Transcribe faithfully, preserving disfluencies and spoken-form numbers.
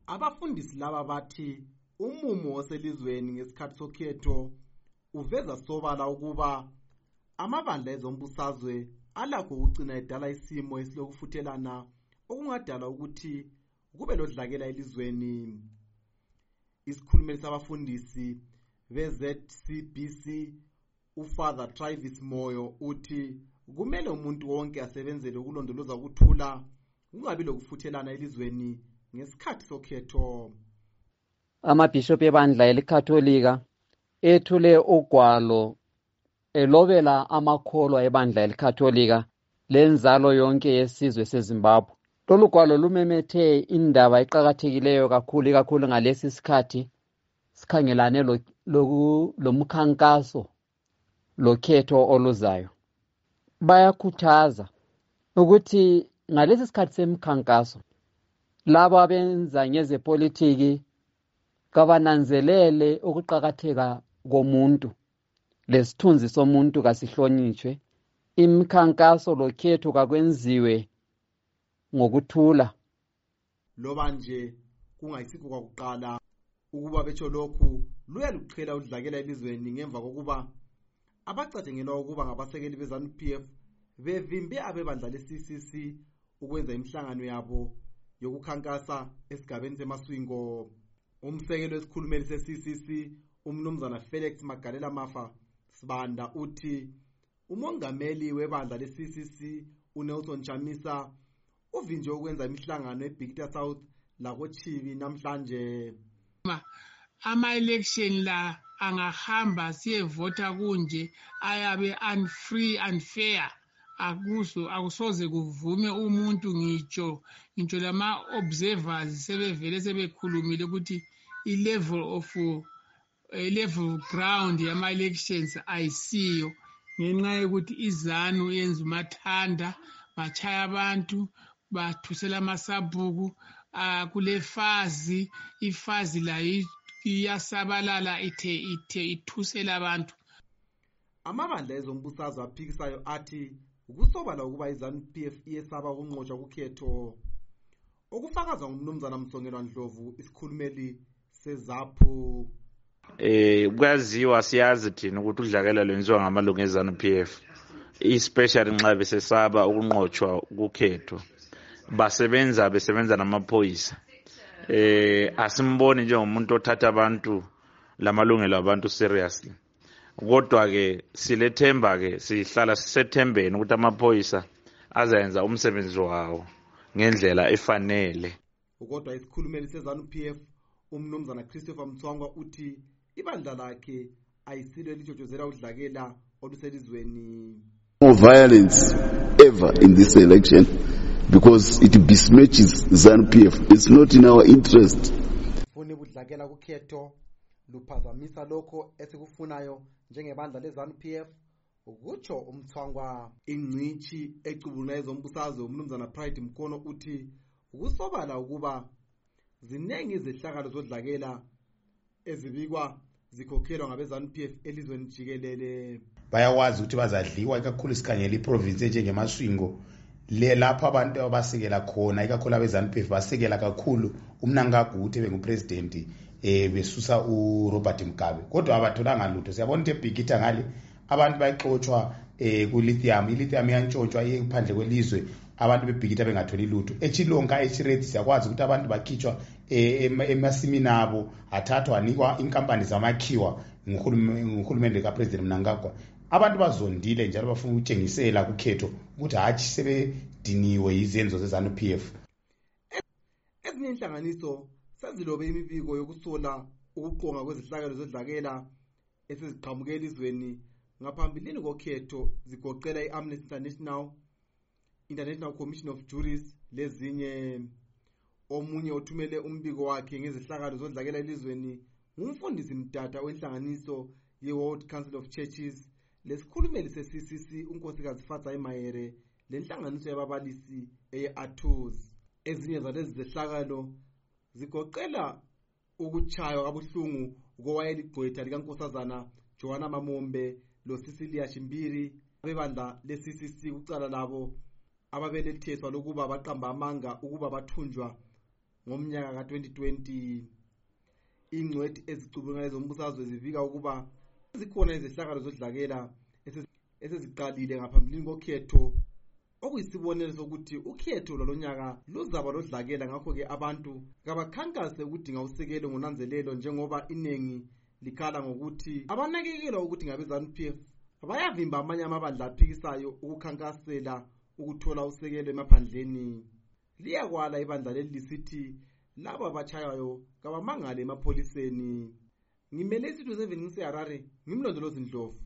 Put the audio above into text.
Abafundisi laba bathi umumo oselizweni ngesikhathi sokhetho uveza sobala ukuba amabandla ezombusazwe alakho ukugcina edala isimo esilokufuthelana okungadala ukuthi kube lodlakela elizweni. Isikhulumeli sabafundisi be-Z C B C uFather Travis Moyo uthi kumele umuntu wonke asebenzele ukulondoloza ukuthula kungabi lokufuthelana elizweni ngesikhathi sokhetho. Amabishop ebandla elikatholika ethule ugwalo elobela amakholwa ebandla elikatholika lenzalo yonke yesizwe seZimbabwe. Lolu gwalo lumemethe indaba eqhakathekileyo kakhulu kakhulu ngalesi sikhathi sikhangelane lomkhankaso lokhetho oluzayo. Bayakhuthaza ukuthi ngalesi sikhathi semkhankaso labo abenza ngezepolitiki kabananzelele ukuqhakatheka komuntu lesithunzi somuntu kasihlonitshwe. Imkhankaso lokhetho kakwenziwe ngokuthula. Loba nje kungayisikho kwakuqala ukuba betsho lokhu luyaluqhela udlakela elizweni ngemva kokuba abacatshengelwa ukuba ngabasekeli beZANU P F bevimbe abebandla le-C C C ukwenza imihlangano yabo yokukhankasa esigabeni seMaswingo. Umsekeli wesikhulumeli se-C C C umnumzana Felix Magalela Mafa Sibanda uthi umongameli webandla le-C C C uNelson Chamisa uvinje ukwenza imihlangano eBigta South lakoChibi namhlanje. Ama-election la angahamba siyevota kunje ayabe unfree unfair, akuso akusoze kuvume umuntu ngitsho ngitsho lama-observers sebevele sebekhulumile ukuthi i-level of i-level ground yama-elections ayisiyo ngenxa yokuthi iZANU yenza umathanda bachaya abantu bathusela amasabhuku uh, kule fazi ifazi la iyasabalala ithe ithe ithusela abantu. Amabandla ezombusazwe aphikisayo athi ukusobala ukuba iZANU P F iyesaba ukunqotshwa kukhetho okufakaza ngumnumzana Msongelwa Ndlovu isikhulumeli seZAPU. Eh kwaziwa siyazi thina ukuthi udlakela lwenziwa ngamalungu eZANU P F especially nxa besesaba ukunqotshwa kukhetho basebenza besebenza namaphoyisa. Eh asimboni njengomuntu othatha abantu lamalungelo abantu seriously. Kodwa ke silethemba ke sihlala sisethembeni ukuthi amaphoyisa azayenza umsebenzi wawo ngendlela efanele. Kodwa isikhulumeli seZANU P F umnumzana Christopher Mtswangwa uthi ibandla lakhe ayisilo elijojozela udlakela oluselizweni. No violence ever in this election because it besmirches ZANU P F. It's not in our interest. Funi budlakela kukhetho luphazamisa lokho esikufunayo njengebandla leZANU P F ukutsho umthwangwa. Ingcici ecubulula ezombusazwe umnumzana Pride Mkono uthi ukusobala ukuba zinengi izehlakalo zodlakela ezibikwa zikhokhelwa ngabeZANU P F elizweni jikelele. Bayawazi ukuthi bazadliwa ikakhulu isikhangela iprovince enjengeMaswingo le lapha abantu abasekela khona ikakhulu abeZANU P F basekela kakhulu uMnangagwa ukuthi bengupresident eh besusa uRobert Mugabe kodwa abatholanga lutho. Siyabona ukuthi eBigta ngale abantu bayixoxwa eh ku lithium ilithium yantshontshwa ephandle kwelizwe abantu beBigta bengatholi lutho. Echilonga eChireti siyakwazi ukuthi abantu bakhitshwa emasimini abo athathwa anikwa inkampani zamakhiwa nguhulumende kaPresident Mnangagwa. Abantu bazondile njalo bafuna ukutshengisela kukhetho ukuthi hathi sebediniwe izenzo zeZANU P F. Ezinye inhlanganiso sezilobe imibiko yokusola ukuqonga kwezihlakalo zodlakela esiziqhamuke elizweni ngaphambilini kokhetho zigoqela i-Amnesty International, International Commission of Juries lezinye. Omunye othumele umbiko wakhe ngezihlakalo zodlakela elizweni ngumfundisi Mtata wenhlanganiso ye-World Council of Churches lesikhulumeli se-C C C unkosikazi Fatsa Mayere lenhlanganiso yababalisi eye-Athos. Ezinye zalezi zehlakalo zigoqela ukuchaywa kabuhlungu kowayeligqwetha likankosazana Joanna Mamombe lo Cecilia Chimbiri abebandla le-C C C kucala labo ababeletheswa lokuba baqamba amanga ukuba bathunjwa ngomnyaka ka twenty twenty. Ingcwethi ezicubungana zombusazwe zivika ukuba zikhona izehlakalo zodlakela eseziqalile ngaphambilini kokhetho, okuyisibonelo sokuthi ukhetho lwalonyaka luzaba lodlakela. Ngakho-ke abantu kabakhankase ukudinga usekelo ngonanzelelo, njengoba iningi likhala ngokuthi abanakekelwa ukuthi ngabe ZANU P F bayavimba amanye amabandla aphikisayo ukukhankasela ukuthola usekelo emaphandleni. Liyakwala ibandla leli lisithi laba abatshayayo kabamangale emapholiseni. Ngimele isitho seven ngiseHarare, ngimlondolozi Ndlovu.